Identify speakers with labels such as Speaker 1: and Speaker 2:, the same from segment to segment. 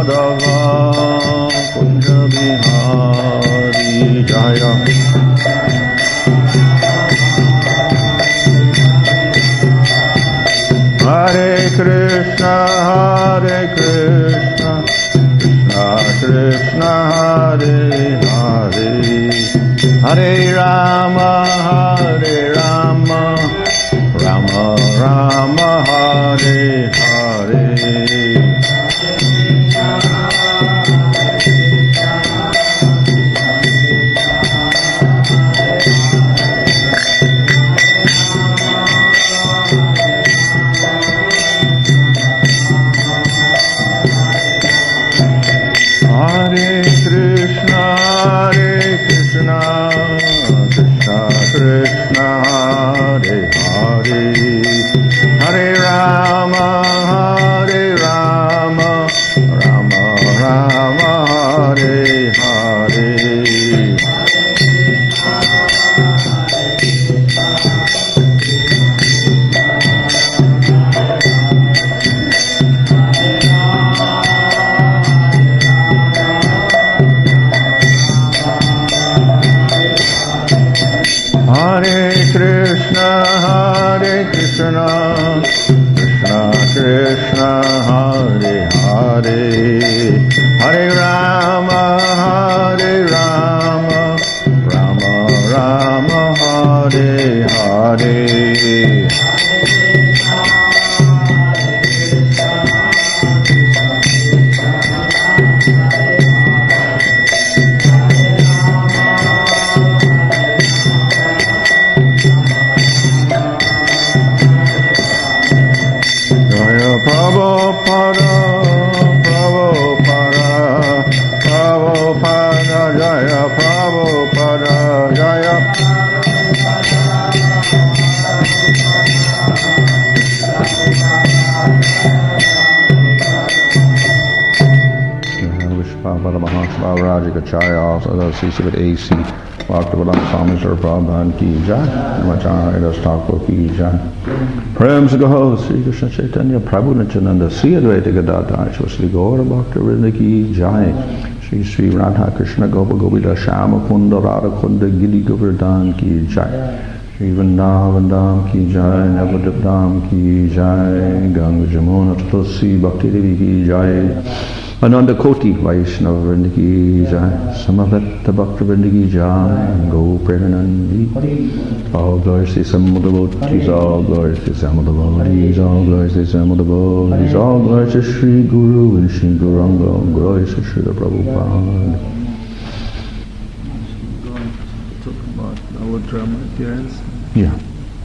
Speaker 1: Madhava Kunja Bihari Jaya. Hare Krishna, Hare Krishna, Krishna Hare Hare, Hare Rama, Hare Rama, Rama Rama, Hare Hare. Hare Krishna, Hare Krishna, Krishna Krishna, Hare Hare, Hare Rama, Hare Rama, Rama Rama, Hare Hare. Hare Krishna, Hare Krishna, Krishna Krishna, Hare Hare, Hare Rama, Hare Rama, Rama Rama, Hare Hare. Prabhupada, Prabhupada, Prabhupada, Jaya, Prabhupada, Jaya. Vishpāpada Mahāsabha Rajikacharya, also the CC with AC, Bhaktivedanta Swami Sri Prabhupada ki jai, Namacharya Das Thakur ki jai. Prem se Gaho, Sri Krishna Chaitanya, Prabhu Nityananda, Sri Advaita Gadadhar, Sri Gaura Bhaktivinoda ki jai, Sri Radha Krishna Gopa Gopita Shama Kunda Radha Kunda Giri Govardhan ki jai, Sri Vrindavan Dham ki jai, Navadip Dham ki jai, Ganga Jamuna Tulsi Bhakti Devi ki jai, Ananda Koti Vaishnava Vrinda ki jai, Samaveta Bhakta Vrinda ki jai, Go Premanandi. All glories to some of the devotees, all glories to some of the devotees, all glories to some of the devotees, all glories to Sri Guru and Sri Gauranga, all glories to Sri Prabhupada. Talk about our drama appearance. Yeah.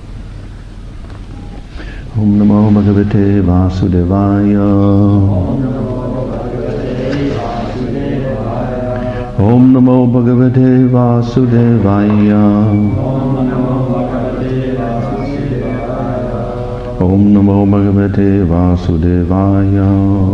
Speaker 1: Om Namo Bhagavate Vasudevaya. Om Namo Bhagavate Vasudevaya. Om Namo Bhagavate Vasudevaya.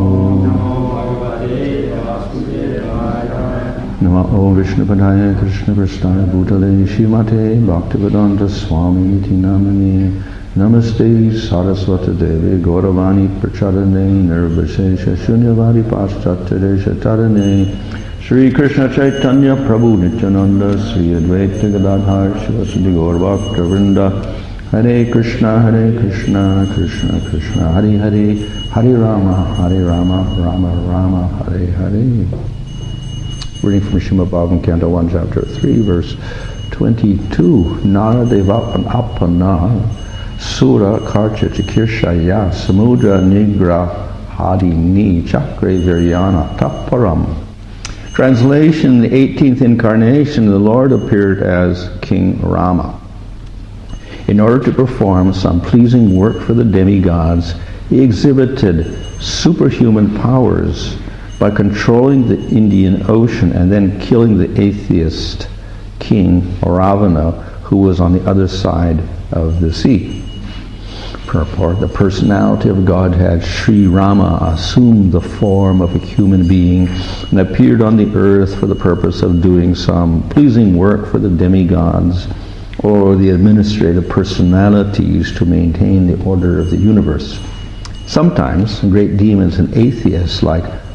Speaker 1: Namo Vishnupadaya Krishna Prasthaya Bhutale Shrimate Bhaktivedanta Swami Iti Namane Namaste Saraswati Devi Gauravani Prachadane Nirvishesha Shunyavadi Paschatya Desha Tadane Sri Krishna Chaitanya Prabhu Nityananda Sri Advaita Gadadhar Shivasadi Gaur Bhaktivinoda Hare Krishna Krishna Krishna Hare Hare Hare Rama Rama Rama Hare Hare. Reading from Srimad Bhagavatam Canto 1 Chapter 3 Verse 22. Nara Devapana Sura Karcha Chikirshaya Samudra Nigra Hadini Chakre Viryana Taparam. Translation: In the 18th incarnation, the Lord appeared as King Rama. In order to perform some pleasing work for the demigods, he exhibited superhuman powers by controlling the Indian Ocean and then killing the atheist king Ravana, who was on the other side of the sea. Purport: the personality of Godhead, Sri Rama, assumed the form of a human being and appeared on the earth for the purpose of doing some pleasing work for the demigods or the administrative personalities to maintain the order of the universe. Sometimes great demons and atheists like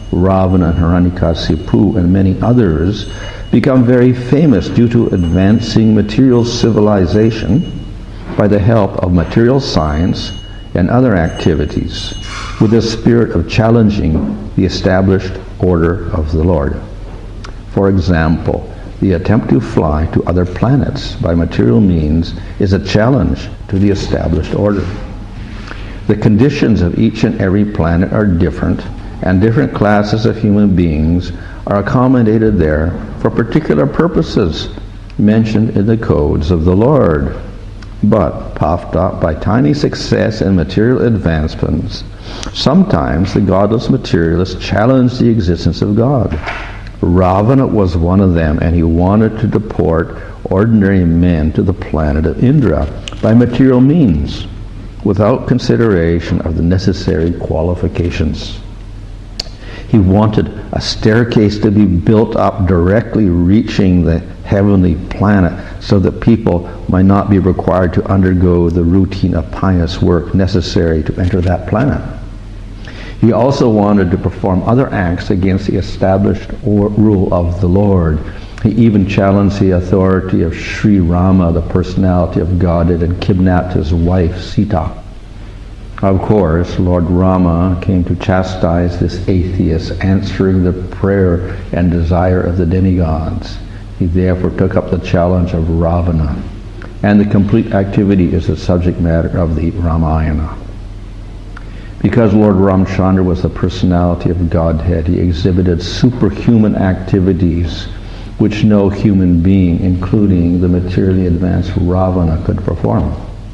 Speaker 1: Ravana, Hiranyakasipu, and many others, become very famous due to advancing material civilization by the help of material science and other activities, with the spirit of challenging the established order of the Lord. For example, the attempt to fly to other planets by material means is a challenge to the established order. The conditions of each and every planet are different, and different classes of human beings are accommodated there for particular purposes mentioned in the codes of the Lord. But, puffed up by tiny success and material advancements, sometimes the godless materialists challenge the existence of God. Ravana was one of them, and he wanted to deport ordinary men to the planet of Indra by material means, without consideration of the necessary qualifications. He wanted a staircase to be built up directly reaching the heavenly planet so that people might not be required to undergo the routine of pious work necessary to enter that planet. He also wanted to perform other acts against the established rule of the Lord. He even challenged the authority of Sri Rama, the personality of Godhead, and kidnapped his wife Sita. Of course, Lord Rama came to chastise this atheist, answering the prayer and desire of the demigods. He therefore took up the challenge of Ravana, and the complete activity is the subject matter of the Ramayana. Because Lord Ramchandra was the personality of Godhead, he exhibited superhuman activities which no human being, including the materially advanced Ravana, could perform.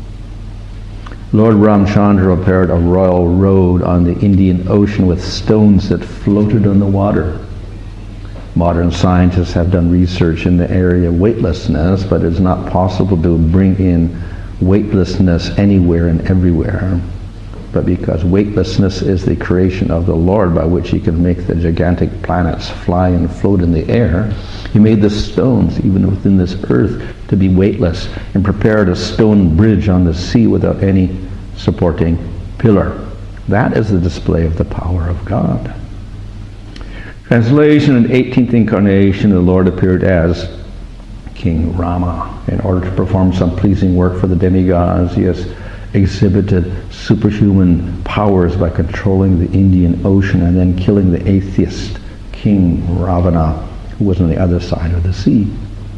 Speaker 1: Lord Ramchandra prepared a royal road on the Indian Ocean with stones that floated on the water. Modern scientists have done research in the area of weightlessness, but it's not possible to bring in weightlessness anywhere and everywhere. But because weightlessness is the creation of the Lord by which he can make the gigantic planets fly and float in the air, he made the stones, even within this earth, to be weightless, and prepared a stone bridge on the sea without any supporting pillar. That is the display of the power of God. Translation: in the 18th incarnation, the Lord appeared as King Rama. In order to perform some pleasing work for the demigods, he has exhibited superhuman powers by controlling the Indian Ocean and then killing the atheist King Ravana, who was on the other side of the sea.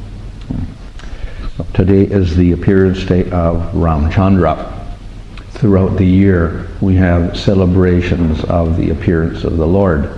Speaker 1: Today is the appearance day of Ramchandra. Throughout the year, we have celebrations of the appearance of the Lord,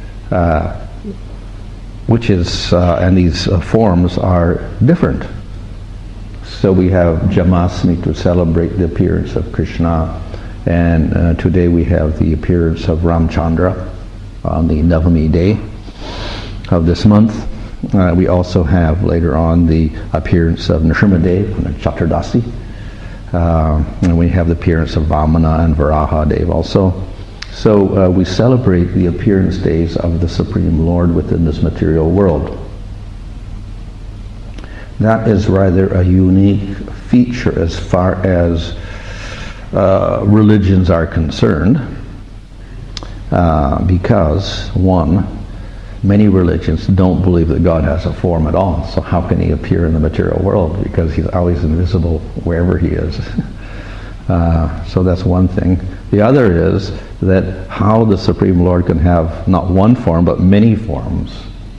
Speaker 1: and these forms are different. So we have Jamashtami to celebrate the appearance of Krishna, and today we have the appearance of Ramchandra on the Navami day of this month. We also have later on the appearance of Nrsimhadev on the Chaturdasi, and we have the appearance of Vamana and Varahadev also. So we celebrate the appearance days of the Supreme Lord within this material world. That is rather a unique feature as far as religions are concerned, because, one, many religions don't believe that God has a form at all, so how can he appear in the material world? Because he's always invisible wherever he is. So that's one thing. The other is that how the Supreme Lord can have not one form, but many forms,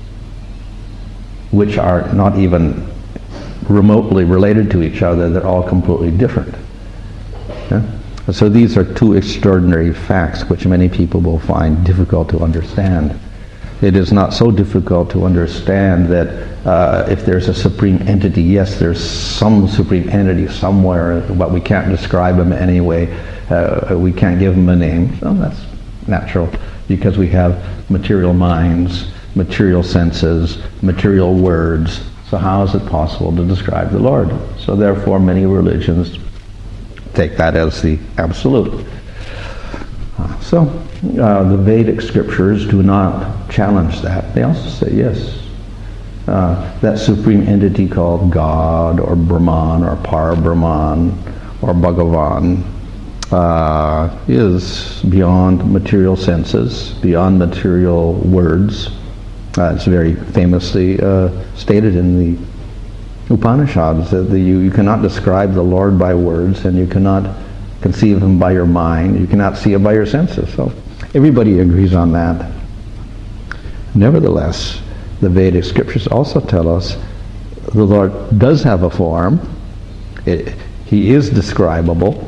Speaker 1: which are not even remotely related to each other. They're all completely different. Yeah? So these are two extraordinary facts which many people will find difficult to understand. It is not so difficult to understand that if there's a supreme entity, yes, there's some supreme entity somewhere, but we can't describe him anyway. We can't give him a name. So that's natural, because we have material minds, material senses, material words. So how is it possible to describe the Lord? So therefore many religions take that as the absolute. So the Vedic scriptures do not challenge that. They also say, yes, that supreme entity called God or Brahman or Par Brahman or Bhagavan is beyond material senses, beyond material words. It's very famously stated in the Upanishads that you cannot describe the Lord by words, and you cannot conceive him by your mind, you cannot see him by your senses. So everybody agrees on that. Nevertheless, the Vedic scriptures also tell us the Lord does have a form. He is describable.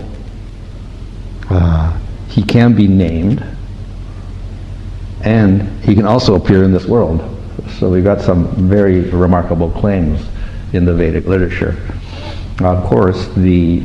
Speaker 1: He can be named. And he can also appear in this world. So we've got some very remarkable claims in the Vedic literature. Of course, the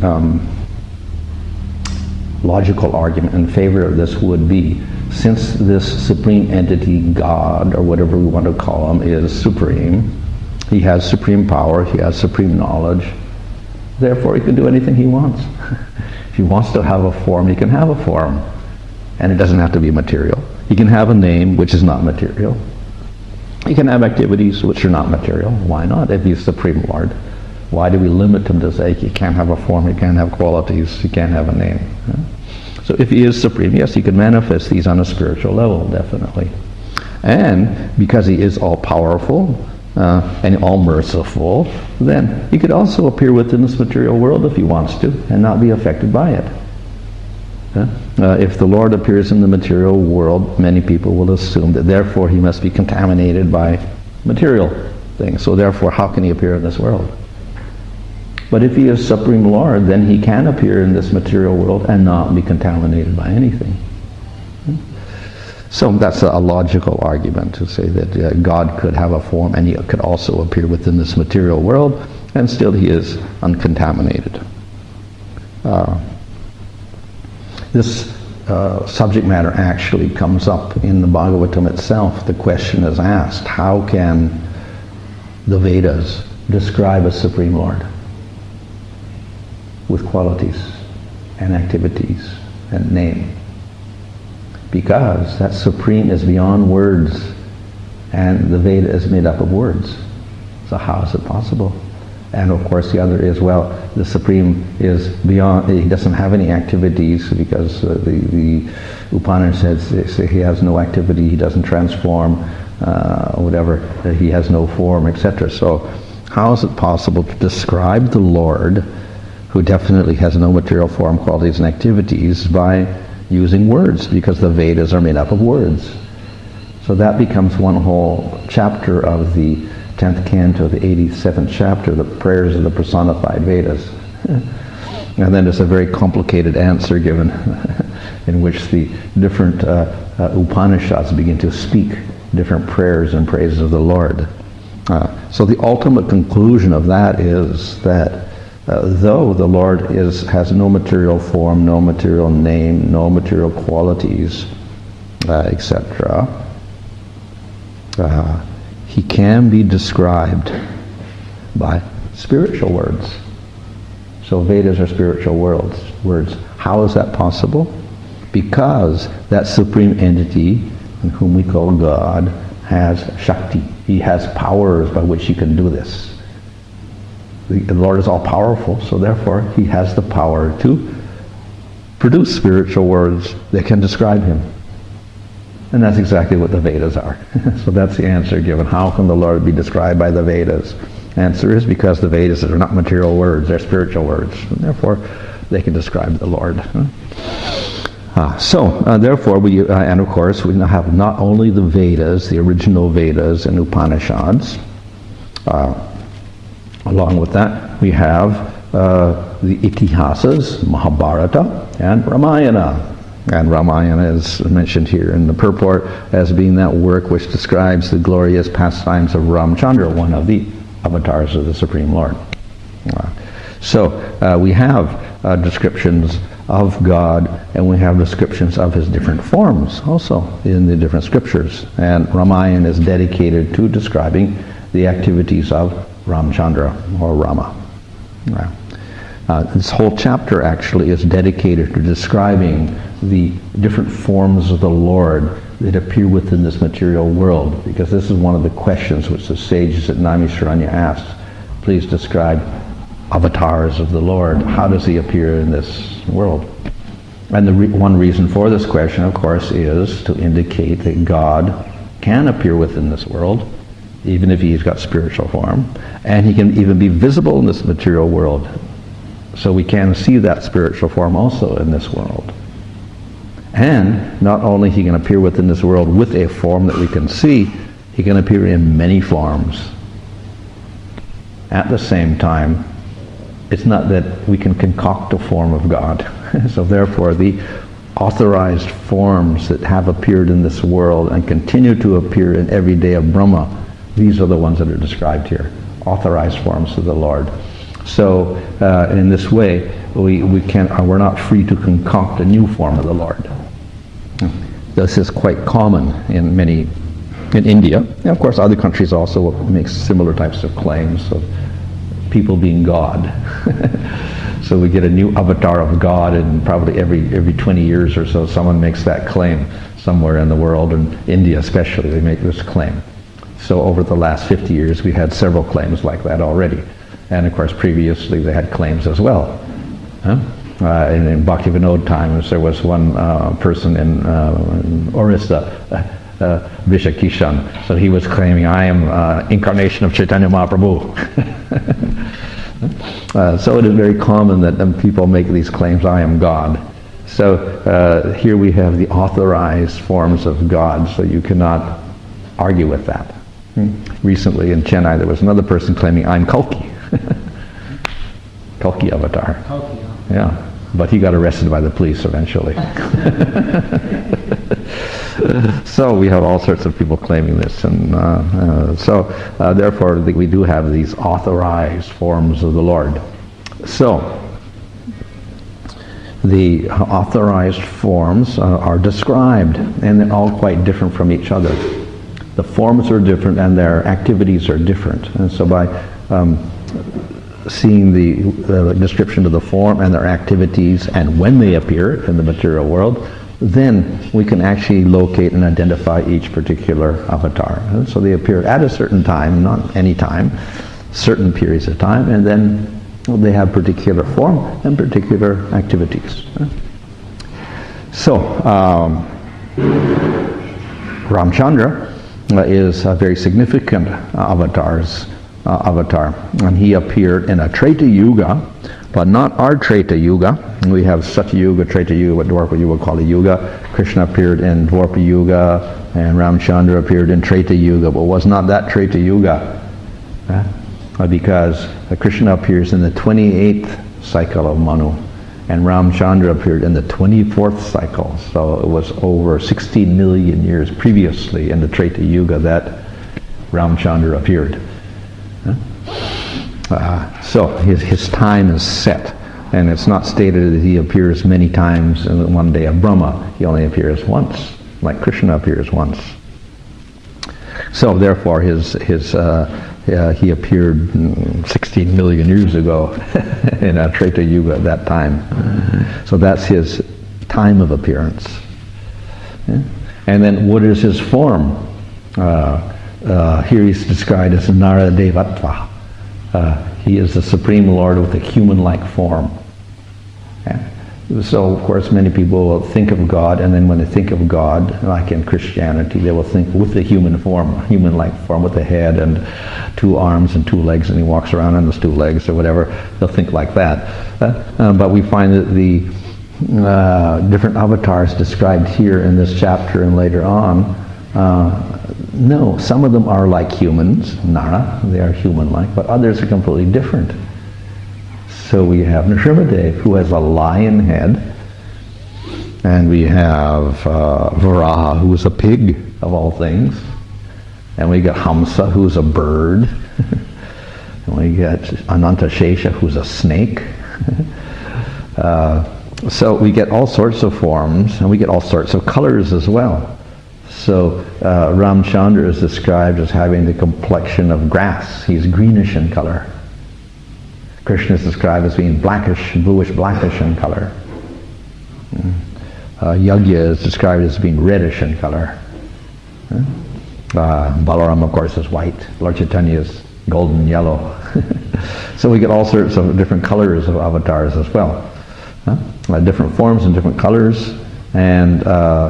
Speaker 1: logical argument in favor of this would be, since this supreme entity, God, or whatever we want to call him, is supreme, he has supreme power, he has supreme knowledge, therefore he can do anything he wants. If he wants to have a form, he can have a form. And it doesn't have to be material. He can have a name which is not material. He can have activities which are not material. Why not, if he's Supreme Lord? Why do we limit him to say he can't have a form, he can't have qualities, he can't have a name? So if he is supreme, yes, he can manifest these on a spiritual level, definitely. And because he is all-powerful and all-merciful, then he could also appear within this material world if he wants to and not be affected by it. If the Lord appears in the material world, many people will assume that therefore he must be contaminated by material things. So therefore, how can he appear in this world? But if he is Supreme Lord, then he can appear in this material world and not be contaminated by anything. So that's a logical argument to say that God could have a form and he could also appear within this material world, and still he is uncontaminated. This subject matter actually comes up in the Bhagavatam itself. The question is asked, how can the Vedas describe a Supreme Lord with qualities and activities and name? Because that Supreme is beyond words, and the Veda is made up of words. So how is it possible? And of course the other is, well, the Supreme is beyond, he doesn't have any activities because the Upanishads say he has no activity, he doesn't transform, whatever, he has no form, etc. So how is it possible to describe the Lord, who definitely has no material form, qualities, and activities, by using words? Because the Vedas are made up of words. So that becomes one whole chapter of the 10th canto, the 87th chapter, the prayers of the personified Vedas. And then there's a very complicated answer given in which the different Upanishads begin to speak different prayers and praises of the Lord. So the ultimate conclusion of that is that though the Lord has no material form, no material name, no material qualities, etc., he can be described by spiritual words. So Vedas are spiritual words. How is that possible? Because that supreme entity, whom we call God, has Shakti. He has powers by which he can do this. The Lord is all-powerful, so therefore he has the power to produce spiritual words that can describe him. And that's exactly what the Vedas are. So that's the answer given. How can the Lord be described by the Vedas? Answer is because the Vedas are not material words, they're spiritual words. And therefore, they can describe the Lord. Therefore, and of course, we now have not only the Vedas, the original Vedas and Upanishads. Along with that, we have the Itihasas, Mahabharata, and Ramayana. And Ramayana is mentioned here in the purport as being that work which describes the glorious pastimes of Ramchandra, one of the avatars of the Supreme Lord. We have descriptions of God, and we have descriptions of his different forms also in the different scriptures. And Ramayana is dedicated to describing the activities of Ramchandra, or Rama. This whole chapter actually is dedicated to describing the different forms of the Lord that appear within this material world, because this is one of the questions which the sages at Naimisharanya asked. Please describe avatars of the Lord. How does he appear in this world? And the one reason for this question, of course, is to indicate that God can appear within this world, even if he's got spiritual form, and he can even be visible in this material world. So we can see that spiritual form also in this world. And not only he can appear within this world with a form that we can see, he can appear in many forms. At the same time, it's not that we can concoct a form of God. So therefore, the authorized forms that have appeared in this world and continue to appear in every day of Brahma, these are the ones that are described here, authorized forms of the Lord. So in this way, we're not free to concoct a new form of the Lord. This is quite common in India. And of course, other countries also make similar types of claims of people being God. So we get a new avatar of God, and probably every 20 years or so someone makes that claim somewhere in the world, and India especially, they make this claim. So over the last 50 years we had several claims like that already. And of course previously they had claims as well. In Bhaktivinoda times there was one person in Orissa, Vishakishan, so he was claiming, I am incarnation of Chaitanya Mahaprabhu. So it is very common that people make these claims, I am God. So here we have the authorized forms of God, so you cannot argue with that. Recently in Chennai there was another person claiming, I'm Kalki. Kalki avatar. Kalki. Yeah. But he got arrested by the police eventually. So we have all sorts of people claiming this, and therefore we do have these authorized forms of the Lord. So the authorized forms are described, and they're all quite different from each other. The forms are different and their activities are different, and so by seeing the description of the form and their activities and when they appear in the material world, then we can actually locate and identify each particular avatar. And so they appear at a certain time, not any time, certain periods of time, and then they have particular form and particular activities. So Ramchandra is a very significant avatar, and he appeared in a Treta Yuga, but not our Treta Yuga. We have Satya Yuga, Treta Yuga, what Dwapara Yuga called a Yuga. Krishna appeared in Dwapara Yuga, and Ramchandra appeared in Treta Yuga, but was not that Treta Yuga, because Krishna appears in the 28th cycle of Manu, and Ramchandra appeared in the 24th cycle. So it was over 16 million years previously in the Treta Yuga that Ramchandra appeared. So his time is set, and it's not stated that he appears many times in one day of Brahma. He only appears once, like Krishna appears once. So therefore he appeared 16 million years ago in a Treta Yuga at that time. So that's his time of appearance. Yeah? And then what is his form? Here he's described as Naradevatva. He is the Supreme Lord with a human-like form. Yeah? So, of course, many people will think of God, and then when they think of God, like in Christianity, they will think with the human form, human-like form, with a head and 2 arms and 2 legs, and he walks around on those 2 legs or whatever. They'll think like that. But we find that the different avatars described here in this chapter and later on, no, some of them are like humans, Nara, they are human-like, but others are completely different. So we have Nrsimhadev, who has a lion head, and we have Varaha, who is a pig, of all things, and we got Hamsa, who's a bird, and we get Anantashesha, who's a snake. So we get all sorts of forms, and we get all sorts of colors as well. So Ramchandra is described as having the complexion of grass. He's greenish in color. Krishna is described as being blackish, bluish blackish in color. Yagya is described as being reddish in color. Balaram, of course, is white. Lord Chaitanya is golden yellow. So we get all sorts of different colors of avatars as well. different forms and different colors. And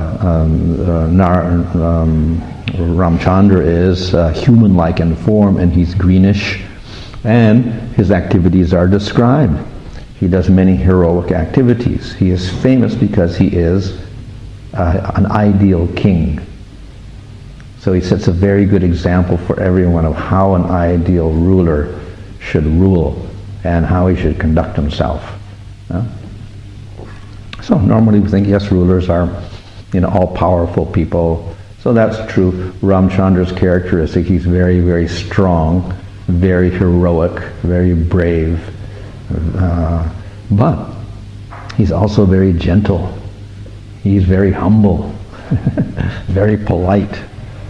Speaker 1: Ramchandra is human-like in form, and he's greenish, and his activities are described. He does many heroic activities. He is famous because he is an ideal king. So he sets a very good example for everyone of how an ideal ruler should rule and how he should conduct himself. So normally we think, yes, rulers are, all-powerful people. So that's true. Ramchandra's characteristic, he's very, very strong, very heroic, very brave. But he's also very gentle. He's very humble, very polite.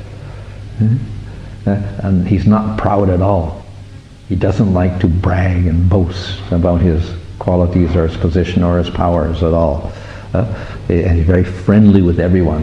Speaker 1: And he's not proud at all. He doesn't like to brag and boast about his qualities or his position or his powers at all. And he's very friendly with everyone.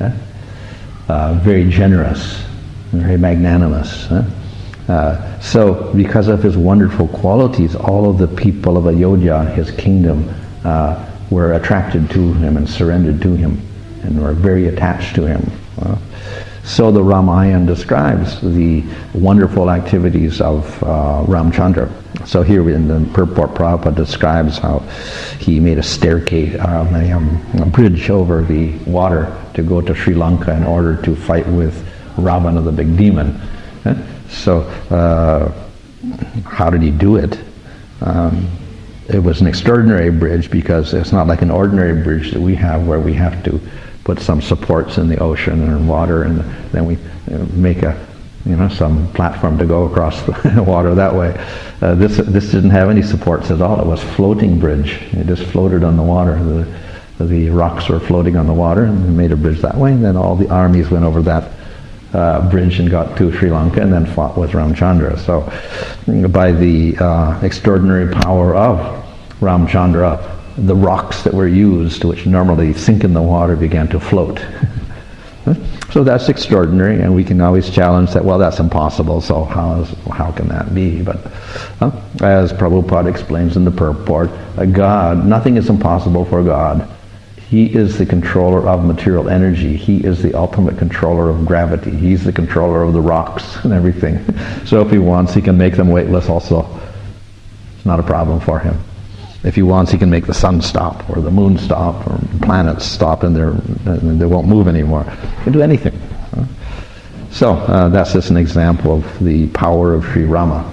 Speaker 1: Very generous, very magnanimous. So because of his wonderful qualities, all of the people of Ayodhya, his kingdom, were attracted to him and surrendered to him and were very attached to him. So the Ramayana describes the wonderful activities of Ramchandra. So here in the purport, Prabhupada describes how he made a staircase, a bridge over the water to go to Sri Lanka in order to fight with Ravana, the big demon. So how did he do it? It was an extraordinary bridge because it's not like an ordinary bridge that we have where we have to put some supports in the ocean and water, and then we make some platform to go across the water that way. This didn't have any supports at all. It was floating bridge. It just floated on the water. The rocks were floating on the water, and we made a bridge that way. And then all the armies went over that bridge and got to Sri Lanka, and then fought with Ramchandra. So, by the extraordinary power of Ramchandra, the rocks that were used, which normally sink in the water, began to float. So that's extraordinary, and we can always challenge that, well, that's impossible, so how can that be? But as Prabhupada explains in the purport, God, nothing is impossible for God. He is the controller of material energy. He is the ultimate controller of gravity. He's the controller of the rocks and everything. So if he wants, he can make them weightless also. It's not a problem for him. If he wants, he can make the sun stop, or the moon stop, or planets stop, and they won't move anymore. He can do anything. So that's just an example of the power of Sri Rama.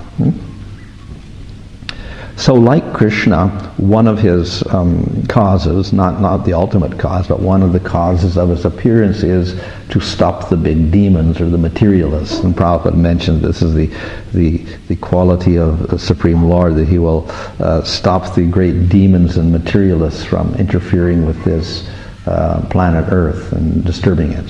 Speaker 1: So like Krishna, one of his causes, not the ultimate cause, but one of the causes of his appearance is to stop the big demons or the materialists. And Prabhupada mentioned this is the quality of the Supreme Lord, that he will stop the great demons and materialists from interfering with this planet Earth and disturbing it.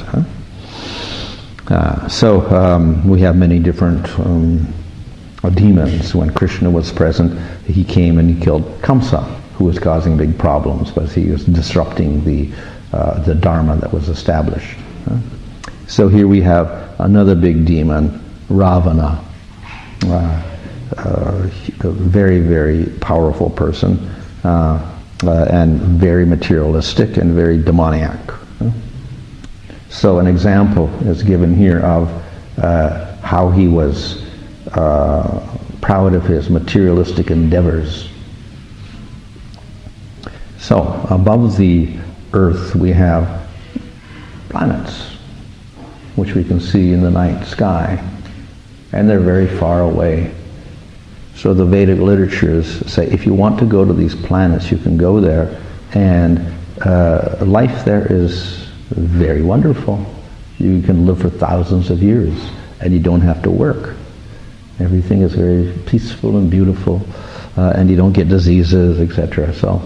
Speaker 1: So we have many different demons. When Krishna was present, he came and he killed Kamsa, who was causing big problems because he was disrupting the dharma that was established. So here we have another big demon, Ravana, a very, very powerful person, and very materialistic and very demoniac. So an example is given here of how he was proud of his materialistic endeavors. So above the earth we have planets, which we can see in the night sky, and they're very far away. So the Vedic literatures say if you want to go to these planets, you can go there, and life there is very wonderful. You can live for thousands of years, and you don't have to work. Everything is very peaceful and beautiful, and you don't get diseases, etc. So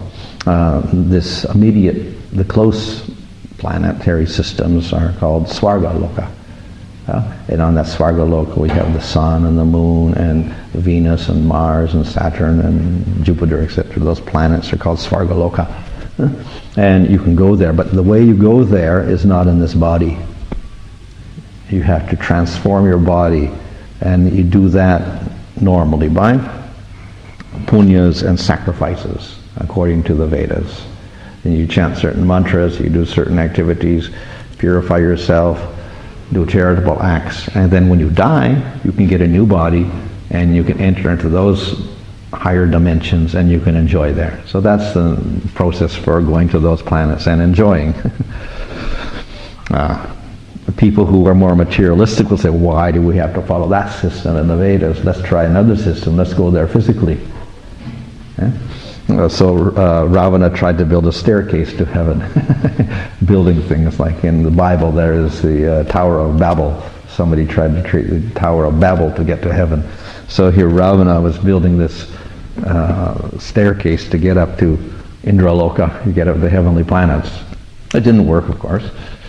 Speaker 1: the close planetary systems are called Svarga Loka. And on that Svarga Loka we have the sun and the moon and Venus and Mars and Saturn and Jupiter, etc. Those planets are called Svarga Loka. And you can go there, but the way you go there is not in this body. You have to transform your body, and you do that normally by punyas and sacrifices. according to the Vedas. And you chant certain mantras, you do certain activities, purify yourself, do charitable acts, and then when you die, you can get a new body and you can enter into those higher dimensions and you can enjoy there. So that's the process for going to those planets and enjoying. People who are more materialistic will say, why do we have to follow that system in the Vedas? Let's try another system. Let's go there physically. Yeah? So Ravana tried to build a staircase to heaven, building things like in the Bible there is the Tower of Babel. Somebody tried to create the Tower of Babel to get to heaven. So here Ravana was building this staircase to get up to Indraloka, to get up to the heavenly planets. It didn't work, of course.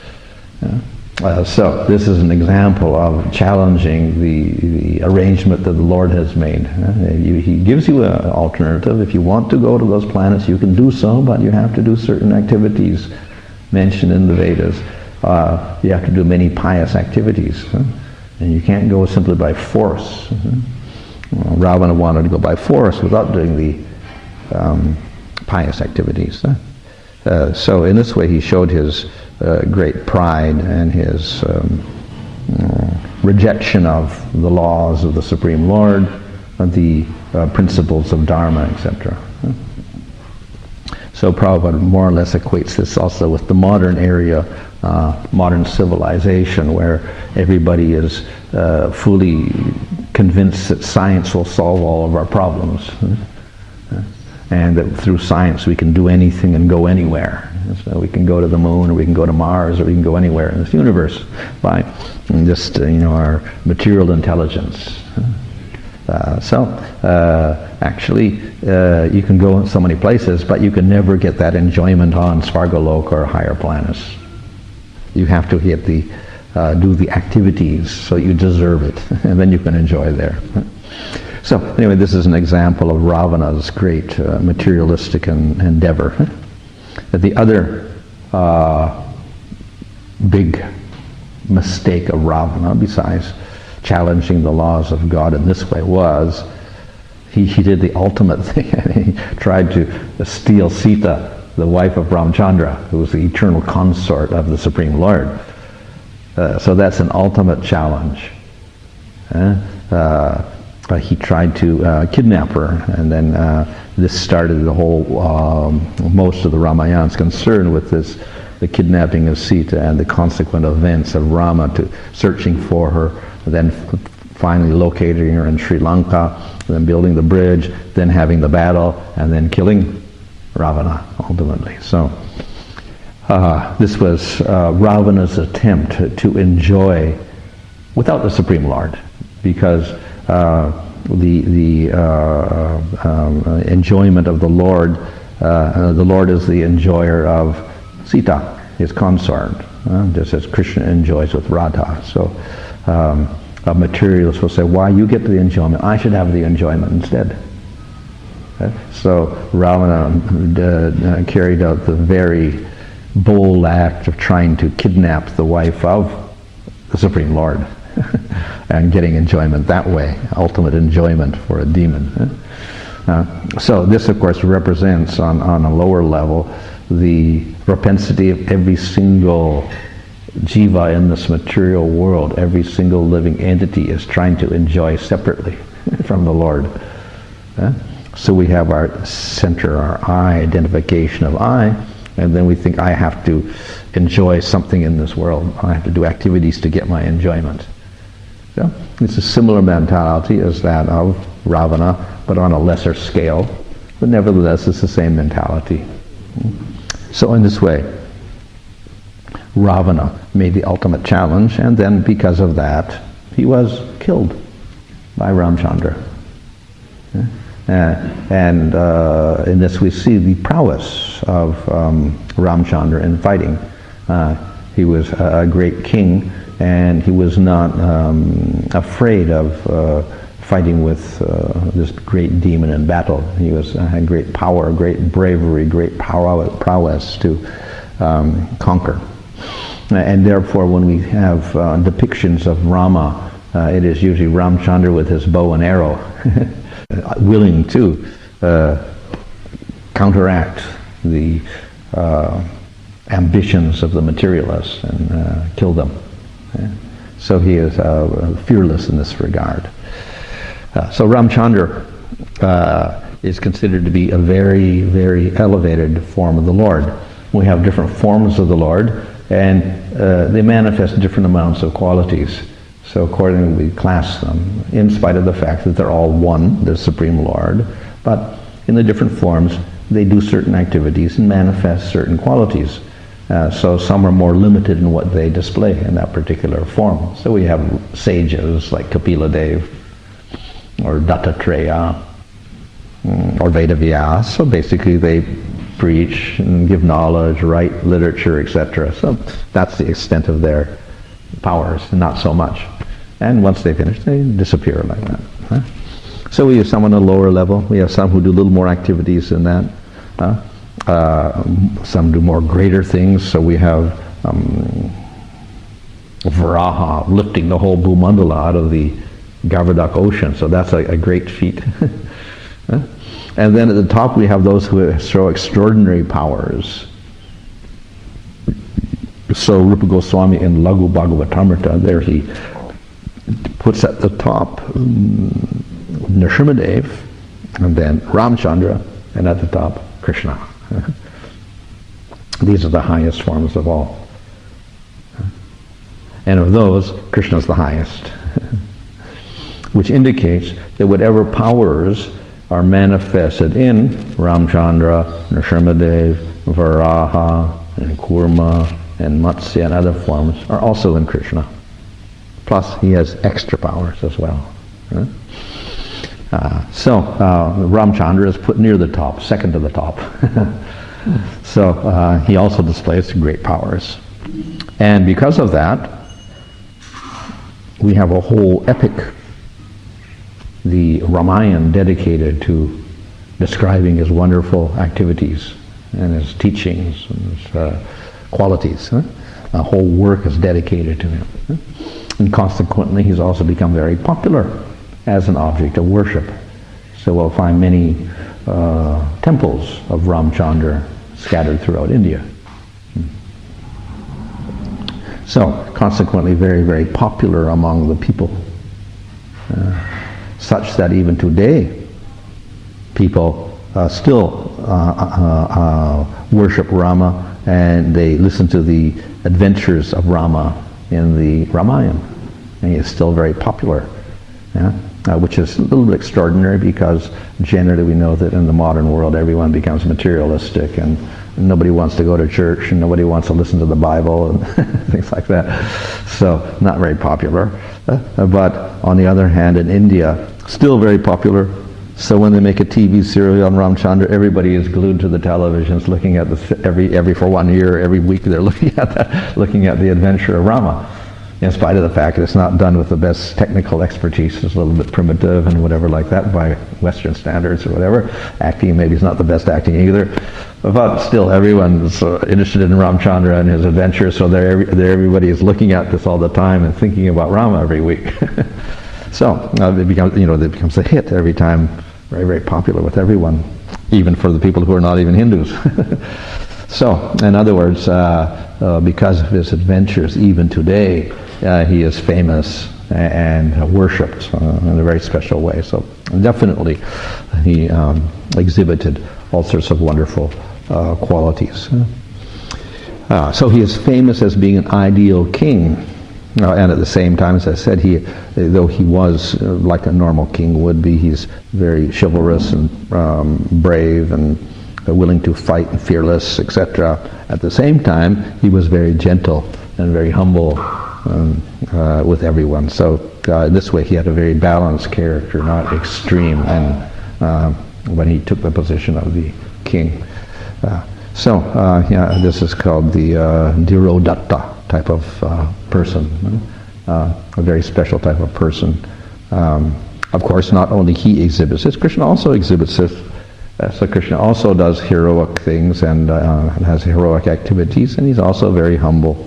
Speaker 1: So this is an example of challenging the arrangement that the Lord has made. He gives you an alternative. If you want to go to those planets, you can do so, but you have to do certain activities mentioned in the Vedas. You have to do many pious activities. And you can't go simply by force. Ravana wanted to go by force without doing the pious activities. So in this way he showed his great pride and his rejection of the laws of the Supreme Lord, the principles of Dharma, etc. So Prabhupada more or less equates this also with the modern area, modern civilization, where everybody is fully convinced that science will solve all of our problems. And that through science we can do anything and go anywhere. So we can go to the moon, or we can go to Mars, or we can go anywhere in this universe by just our material intelligence. Actually, you can go in so many places, but you can never get that enjoyment on Svargaloka or higher planets. You have to hit do the activities so you deserve it, and then you can enjoy there. So anyway, this is an example of Ravana's great materialistic endeavor. The other big mistake of Ravana, besides challenging the laws of God in this way, was he did the ultimate thing. He tried to steal Sita, the wife of Ramchandra, who was the eternal consort of the Supreme Lord. So that's an ultimate challenge. He tried to kidnap her, and then this started the whole, most of the Ramayan's concerned with this, the kidnapping of Sita and the consequent events of Rama searching for her, then finally locating her in Sri Lanka, then building the bridge, then having the battle, and then killing Ravana ultimately. So this was Ravana's attempt to enjoy without the Supreme Lord, because the enjoyment of the Lord is the enjoyer of Sita, his consort, just as Krishna enjoys with Radha. So a materialist will say, why you get the enjoyment? I should have the enjoyment instead. So Ravana carried out the very bold act of trying to kidnap the wife of the Supreme Lord and getting enjoyment that way, ultimate enjoyment for a demon. So this, of course, represents on a lower level the propensity of every single jiva in this material world. Every single living entity is trying to enjoy separately from the Lord. So we have our center, our I, identification of I, and then we think I have to enjoy something in this world. I have to do activities to get my enjoyment. So it's a similar mentality as that of Ravana, but on a lesser scale. But nevertheless, it's the same mentality. So in this way, Ravana made the ultimate challenge, and then because of that, he was killed by Ramchandra. And in this we see the prowess of Ramchandra in fighting. He was a great king, and he was not afraid of fighting with this great demon in battle. He had great power, great bravery, great prowess to conquer. And therefore, when we have depictions of Rama, it is usually Ramchandra with his bow and arrow, willing to counteract the ambitions of the materialists and kill them. So he is fearless in this regard. So Ramchandra is considered to be a very, very elevated form of the Lord. We have different forms of the Lord, and they manifest different amounts of qualities. So accordingly we class them, in spite of the fact that they're all one, the Supreme Lord, but in the different forms they do certain activities and manifest certain qualities. So some are more limited in what they display in that particular form. So we have sages like Kapila Dev, or Dattatreya, or Vedavyas. So basically they preach and give knowledge, write literature, etc. So that's the extent of their powers, not so much. And once they finish, they disappear like that. So we have some on a lower level. We have some who do a little more activities than that. Some do more greater things. So we have Varaha lifting the whole Bhumandala out of the Gavadak ocean. So that's a great feat. And then at the top we have those who show extraordinary powers. So Rupa Goswami in Laghu Bhagavatamrita, there he puts at the top Nrsimhadev, and then Ramchandra, and at the top Krishna. These are the highest forms of all. And of those, Krishna is the highest. Which indicates that whatever powers are manifested in Ramchandra, Nrsimhadev, Varaha, and Kurma, and Matsya and other forms are also in Krishna. Plus he has extra powers as well. So Ramchandra is put near the top, second to the top. So he also displays great powers. And because of that, we have a whole epic, the Ramayana, dedicated to describing his wonderful activities and his teachings and his qualities. A whole work is dedicated to him. And consequently, he's also become very popular as an object of worship. So we'll find many temples of Ramchandra scattered throughout India. So, consequently, very, very popular among the people. Such that even today, people still worship Rama, and they listen to the adventures of Rama in the Ramayana. And he is still very popular. Which is a little bit extraordinary, because generally we know that in the modern world everyone becomes materialistic, and nobody wants to go to church, and nobody wants to listen to the Bible and things like that. So not very popular. But on the other hand, in India, still very popular. So when they make a TV serial on Ramchandra, everybody is glued to the televisions, looking at every for 1 year, every week they're looking at that, looking at the adventure of Rama. In spite of the fact that it's not done with the best technical expertise, it's a little bit primitive and whatever like that by Western standards or whatever. Acting maybe is not the best acting either, but still everyone's interested in Ramchandra and his adventures, so everybody is looking at this all the time and thinking about Rama every week. So it becomes a hit every time, very, very popular with everyone, even for the people who are not even Hindus. So, in other words, because of his adventures, even today, he is famous and worshipped in a very special way. So definitely he exhibited all sorts of wonderful qualities. So he is famous as being an ideal king. And at the same time, as I said, though he was like a normal king would be, he's very chivalrous and brave and willing to fight and fearless, etc. At the same time, he was very gentle and very humble with everyone. So in this way, he had a very balanced character, not extreme. And when he took the position of the king, this is called the Dhirodatta type of person, a very special type of person. Of course, not only he exhibits this, Krishna also exhibits this. So Krishna also does heroic things and has heroic activities, and he's also very humble.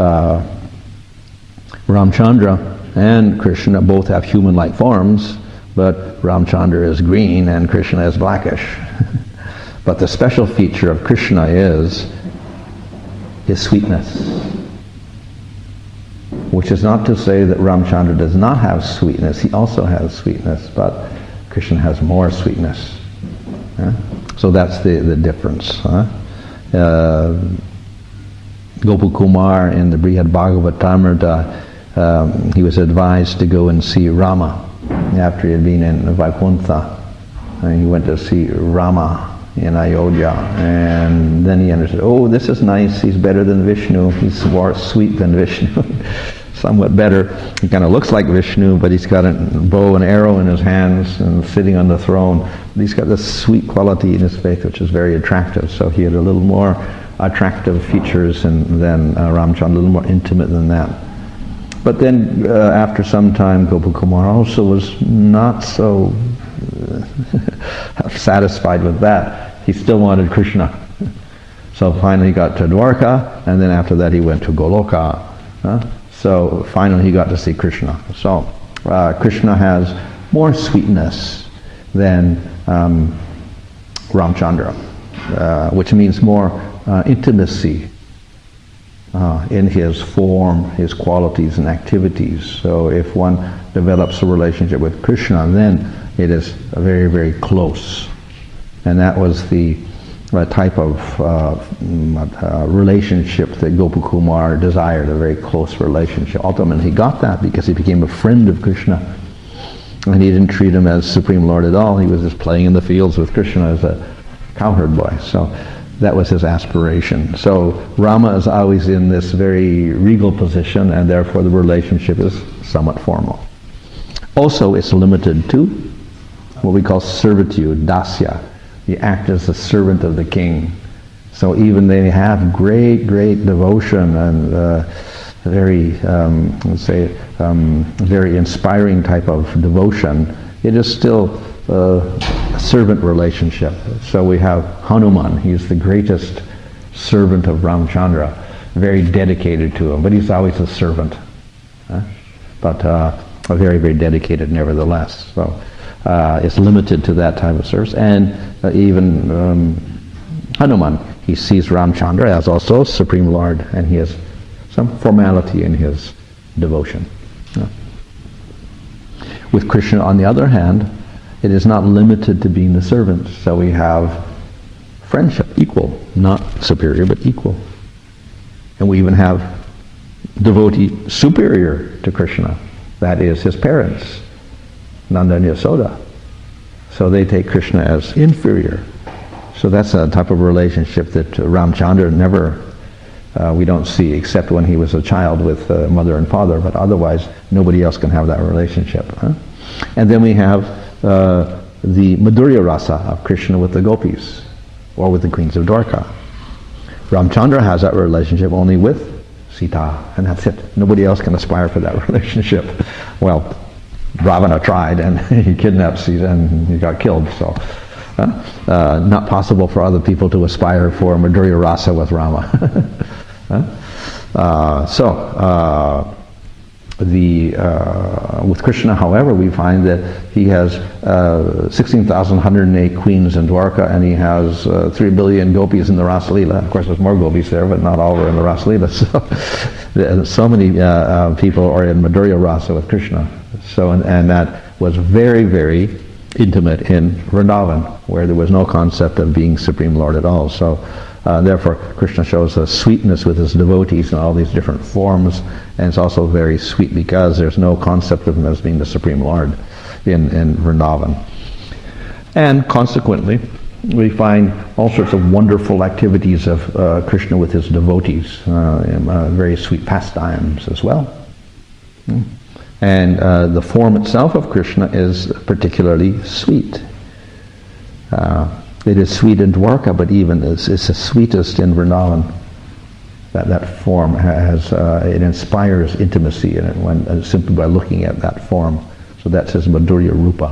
Speaker 1: Ramchandra and Krishna both have human-like forms, but Ramchandra is green and Krishna is blackish. But the special feature of Krishna is his sweetness, which is not to say that Ramchandra does not have sweetness. He also has sweetness, but Krishna has more sweetness. So that's the difference. Gopal Kumar in the Brihad Bhagavatamrita, he was advised to go and see Rama after he had been in Vaikuntha. And he went to see Rama in Ayodhya, and then he understood, oh, this is nice, he's better than Vishnu, he's more sweet than Vishnu, somewhat better. He kind of looks like Vishnu, but he's got a bow and arrow in his hands and sitting on the throne. He's got this sweet quality in his faith which is very attractive, so he had a little more attractive features than Ramchandra, a little more intimate than that. But then after some time, Gopal Kumar also was not so satisfied with that. He still wanted Krishna. So finally he got to Dwarka, and then after that he went to Goloka. So finally he got to see Krishna. So Krishna has more sweetness than Ramchandra, which means more intimacy in his form, his qualities and activities. So if one develops a relationship with Krishna, then it is very, very close. And that was the type of relationship that Gopal Kumar desired, a very close relationship. Ultimately he got that because he became a friend of Krishna. And he didn't treat him as Supreme Lord at all. He was just playing in the fields with Krishna as a cowherd boy. So that was his aspiration. So Rama is always in this very regal position, and therefore the relationship is somewhat formal. Also, it's limited to what we call servitude, dasya. You act as a servant of the king. So even they have great, great devotion and very, very inspiring type of devotion, it is still a servant relationship. So we have Hanuman. He's the greatest servant of Ramchandra, very dedicated to him, but he's always a servant. But very, very dedicated nevertheless. So it's limited to that type of service. And even Hanuman, he sees Ramchandra as also Supreme Lord, and he has some formality in his devotion. With Krishna, on the other hand, it is not limited to being the servant. So we have friendship, equal, not superior, but equal. And we even have devotee superior to Krishna. That is his parents, Nanda and Yasoda. So they take Krishna as inferior. So that's a type of relationship that Ramchandra never, we don't see, except when he was a child with mother and father, but otherwise nobody else can have that relationship. And then we have the Madhurya Rasa of Krishna with the gopis, or with the queens of Dwarka. Ramchandra has that relationship only with Sita, and that's it. Nobody else can aspire for that relationship. Well, Ravana tried, and he kidnapped Sita, and he got killed. So, not possible for other people to aspire for Madhurya Rasa with Rama. With Krishna, however, we find that he has 16,108 queens in Dwarka, and he has 3 billion gopis in the Rasa Leela. Of course, there's more gopis there, but not all were in the Rasa Leela. So many people are in Madhurya Rasa with Krishna. So, and that was very, very intimate in Vrindavan, where there was no concept of being Supreme Lord at all. So, therefore, Krishna shows a sweetness with his devotees in all these different forms, and it's also very sweet because there's no concept of him as being the Supreme Lord in Vrindavan. And consequently, we find all sorts of wonderful activities of Krishna with his devotees, very sweet pastimes as well. And the form itself of Krishna is particularly sweet. It is sweet in Dwarka, but even it's the sweetest in Vrindavan. That form has it inspires intimacy in it when simply by looking at that form. So that's his Madhurya Rupa.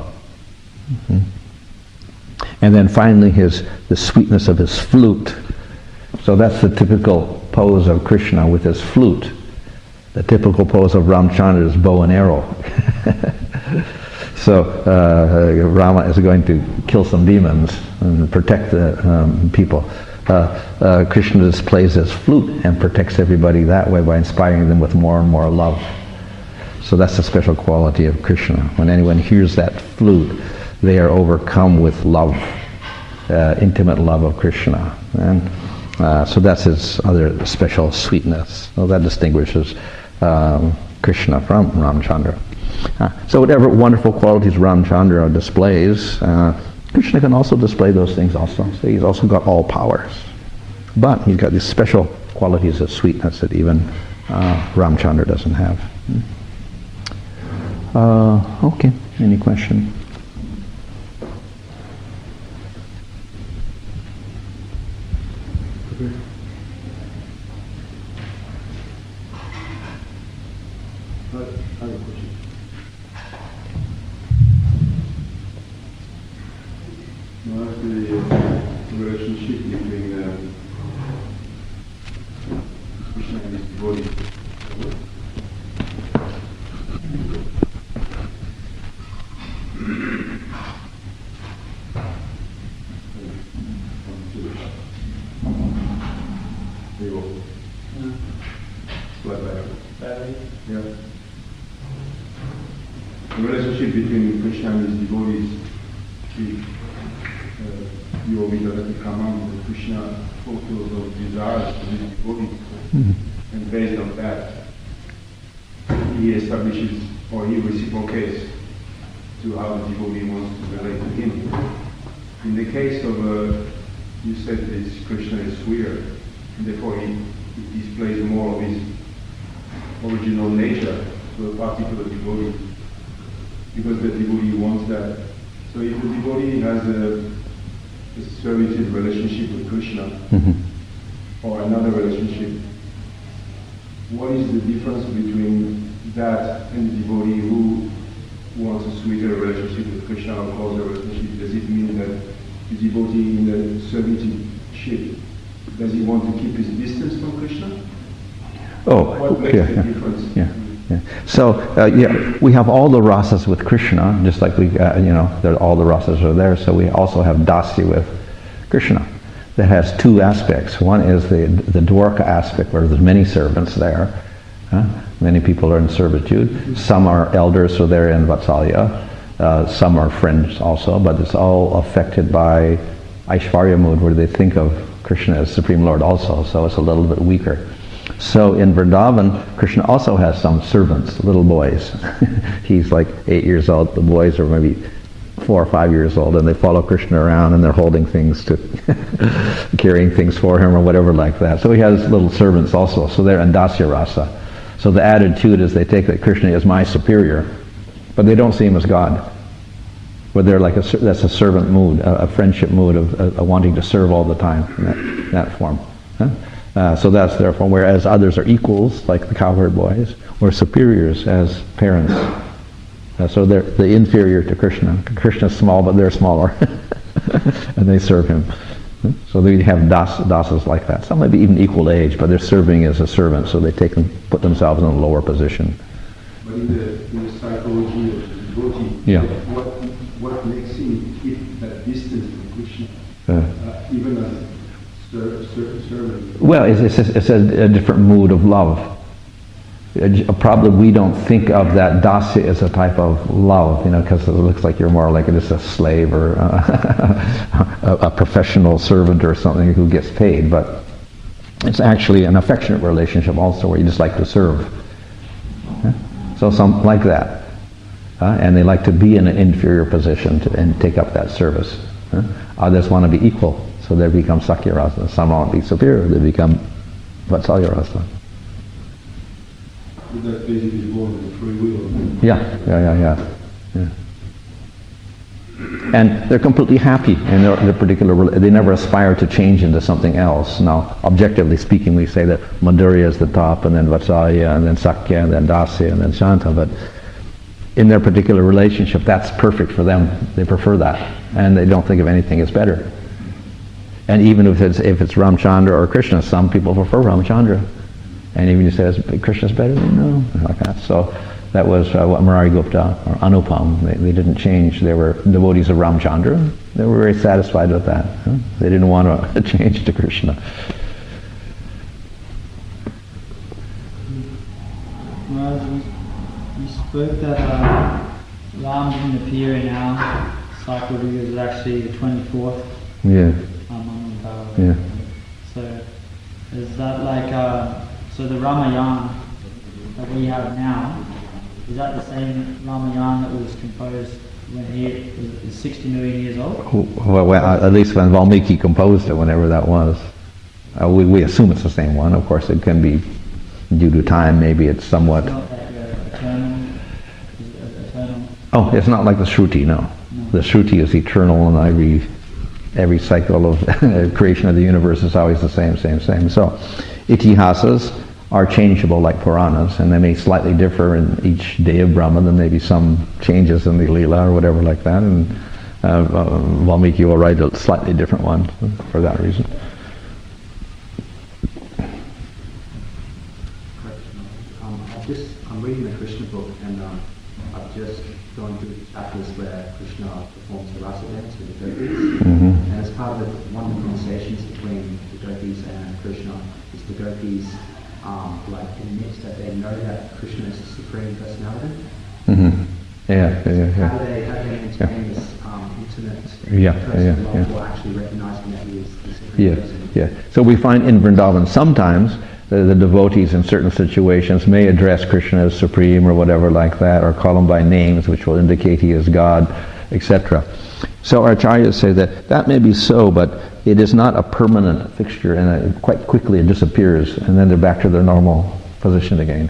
Speaker 1: And then finally, the sweetness of his flute. So that's the typical pose of Krishna with his flute. The typical pose of Ramchandra is bow and arrow. So Rama is going to kill some demons and protect the people. Krishna just plays his flute and protects everybody that way by inspiring them with more and more love. So that's the special quality of Krishna. When anyone hears that flute, they are overcome with love, intimate love of Krishna. And so that's his other special sweetness. So that distinguishes Krishna from Ramchandra. So whatever wonderful qualities Ramchandra displays, Krishna can also display those things also. So he's also got all powers. But he's got these special qualities of sweetness that even Ramchandra doesn't have. Okay, any question?
Speaker 2: The relationship between Krishna and his devotee. Yeah. The relationship between Krishna and his devotees. Krishna fulfills those desires for his devotees, and based on that, he establishes or he reciprocates to how the devotee wants to relate to him. In the case of, you said this Krishna is sweeter, and therefore he displays more of his original nature to a particular devotee, because the devotee wants that. So if the devotee has a servitude relationship with Krishna, or another relationship, what is the difference between that and the devotee who wants a sweeter relationship with Krishna or closer relationship? Does it mean that the devotee in the servitude, does he want to keep his distance from Krishna?
Speaker 1: Oh,
Speaker 2: what makes the difference?
Speaker 1: Yeah. So we have all the rasas with Krishna, just like we, all the rasas are there. So we also have dasya with Krishna. That has two aspects. One is the Dwarka aspect, where there's many servants there. Many people are in servitude. Some are elders, so they're in Vatsalya. Some are friends also, but it's all affected by Aishvarya mood, where they think of Krishna as Supreme Lord also. So it's a little bit weaker. So in Vrindavan, Krishna also has some servants, little boys. He's like 8 years old. The boys are maybe 4 or 5 years old, and they follow Krishna around, and they're holding things carrying things for him or whatever like that. So he has little servants also. So they're in Dasya Rasa. So the attitude is they take that Krishna is my superior, but they don't see him as God. But they're like that's a servant mood, a friendship mood of wanting to serve all the time in that form. So that's their form, whereas others are equals, like the cowherd boys, or superiors as parents. So they're the inferior to Krishna. Krishna's small, but they're smaller, and they serve him. So they have dasas like that. Some may be even equal age, but they're serving as a servant, so they put themselves in a lower position.
Speaker 2: But in the psychology of the devotee, what makes him keep that distance from Krishna, even as servant?
Speaker 1: Well, it's a different mood of love. Probably we don't think of that dasya as a type of love, because it looks like you're more like just a slave or a professional servant or something who gets paid. But it's actually an affectionate relationship also, where you just like to serve. So something like that. And they like to be in an inferior position and take up that service. Others want to be equal, so they become Sakya Rasa. Some want to be superior, they become Vatsalya Rasa.
Speaker 2: That basically born with free will.
Speaker 1: Yeah. And they're completely happy in their particular. They never aspire to change into something else. Now, objectively speaking, we say that Madhurya is the top, and then Vatsalya, and then Sakya, and then Dasya, and then Shanta. But in their particular relationship, that's perfect for them. They prefer that, and they don't think of anything as better. And even if it's Ramchandra or Krishna, some people prefer Ramchandra. And even you say Krishna's better, no, like that. So that was what Murari Gupta or Anupam. They didn't change. They were devotees of Ramchandra. They were very satisfied with that. They didn't want to change to Krishna.
Speaker 3: You spoke that Ram didn't appear in our cycle because it was actually the 24th.
Speaker 1: Yeah. Yeah.
Speaker 3: So is that like so the Ramayana that we have now, is that the same Ramayana that was composed when he was 60 million years old?
Speaker 1: Well, at least when Valmiki composed it, whenever that was. We assume it's the same one. Of course, it can be due to time. Maybe it's somewhat.
Speaker 3: It's not like eternal.
Speaker 1: Oh, it's not like the Shruti. No. The Shruti is eternal, and every cycle of creation of the universe is always the same. So, itihasas are changeable like Puranas, and they may slightly differ in each day of Brahma. There may be some changes in the Leela or whatever like that, and Valmiki will write a slightly different one for that reason.
Speaker 4: I'm reading the Krishna book, and I've just gone through the chapters where Krishna performs the rasa dance with the gopis.
Speaker 1: Mm-hmm.
Speaker 4: And as part of one of the conversations between the gopis and Krishna, is the gopis admit that they know that Krishna is the Supreme Personality.
Speaker 1: Mm-hmm. Yeah.
Speaker 4: How do they maintain this intimate personal love while actually recognizing that he is the Supreme Person?
Speaker 1: Yeah. So we find in Vrindavan sometimes the devotees in certain situations may address Krishna as Supreme or whatever like that, or call him by names which will indicate he is God, etc. So our acharyas say that may be so, but it is not a permanent fixture, and quite quickly it disappears, and then they're back to their normal position again.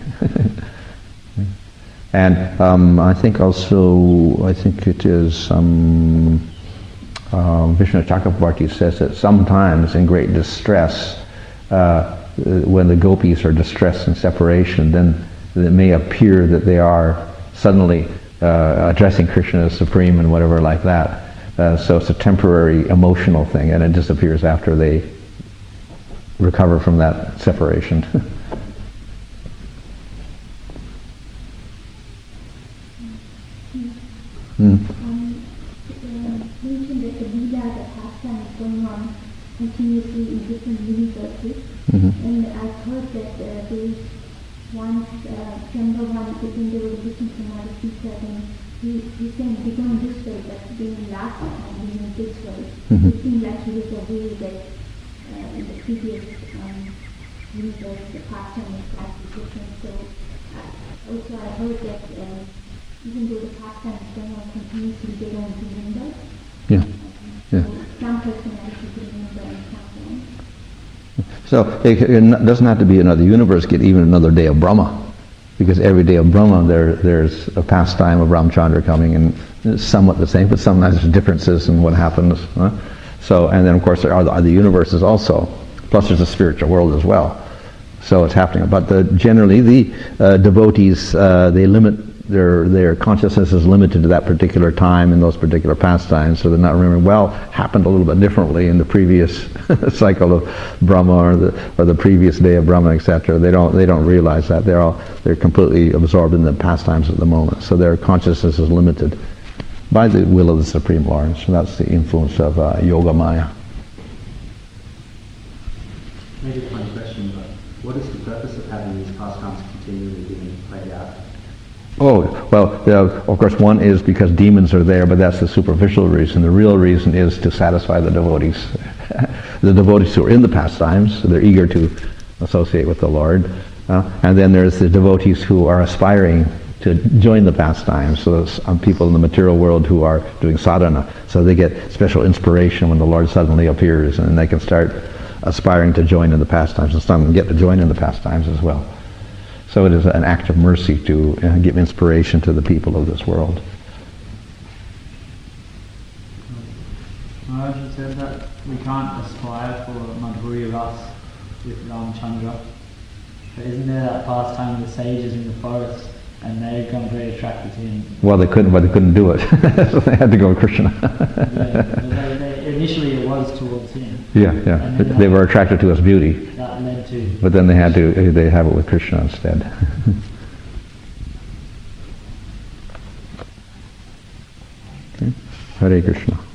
Speaker 1: And I think it is Vishnu Chakravarti says that sometimes in great distress, when the gopis are distressed in separation, then it may appear that they are suddenly addressing Krishna as Supreme and whatever like that. So it's a temporary emotional thing, and it disappears after they recover from that separation.
Speaker 5: Mentioned that the Leela, the pastime is going on continuously in different universes. And I've heard that there is once Shambhavan, when they were listening to Mother Sita, then he saying, we're going this way, but being last time, we went this way. It seemed like he was aware that in the previous universe, the pastime was slightly different. So also I heard that even though the pastime is going on continuously, they don't remember.
Speaker 1: Yeah.
Speaker 5: So some personalities remember and some don't.
Speaker 1: So it doesn't have to be another universe, get even another day of Brahma. Because every day of Brahma there's a pastime of Ramchandra coming, and it's somewhat the same, but sometimes there's differences in what happens. So, and then of course there are the universes also, plus there's a spiritual world as well. So it's happening. But generally the devotees, they limit their consciousness is limited to that particular time in those particular pastimes, so they're not remembering, well, happened a little bit differently in the previous cycle of Brahma or the previous day of Brahma, etc. They don't realize that. They're completely absorbed in the pastimes at the moment. So their consciousness is limited by the will of the Supreme Lord. So that's the influence of Yoga Maya.
Speaker 4: Maybe a funny question, but what is the purpose of having these pastimes continually being played out?
Speaker 1: Oh, well, of course one is because demons are there, but that's the superficial reason. The real reason is to satisfy the devotees. The devotees who are in the pastimes, so they're eager to associate with the Lord. And then there's the devotees who are aspiring to join the pastimes. So there's people in the material world who are doing sadhana. So they get special inspiration when the Lord suddenly appears, and they can start aspiring to join in the pastimes, and some get to join in the pastimes as well. So it is an act of mercy to give inspiration to the people of this world.
Speaker 3: Maharaj said that we can't aspire for Madhurya Ras with Ramchandra. But isn't there that pastime of the sages in the forest, and they become very attracted to him?
Speaker 1: Well, they couldn't do it. So they had to go with Krishna.
Speaker 3: Initially it was towards him.
Speaker 1: Yeah. They were attracted to his beauty.
Speaker 3: That led to...
Speaker 1: But then they have it with Krishna instead. Hare Krishna.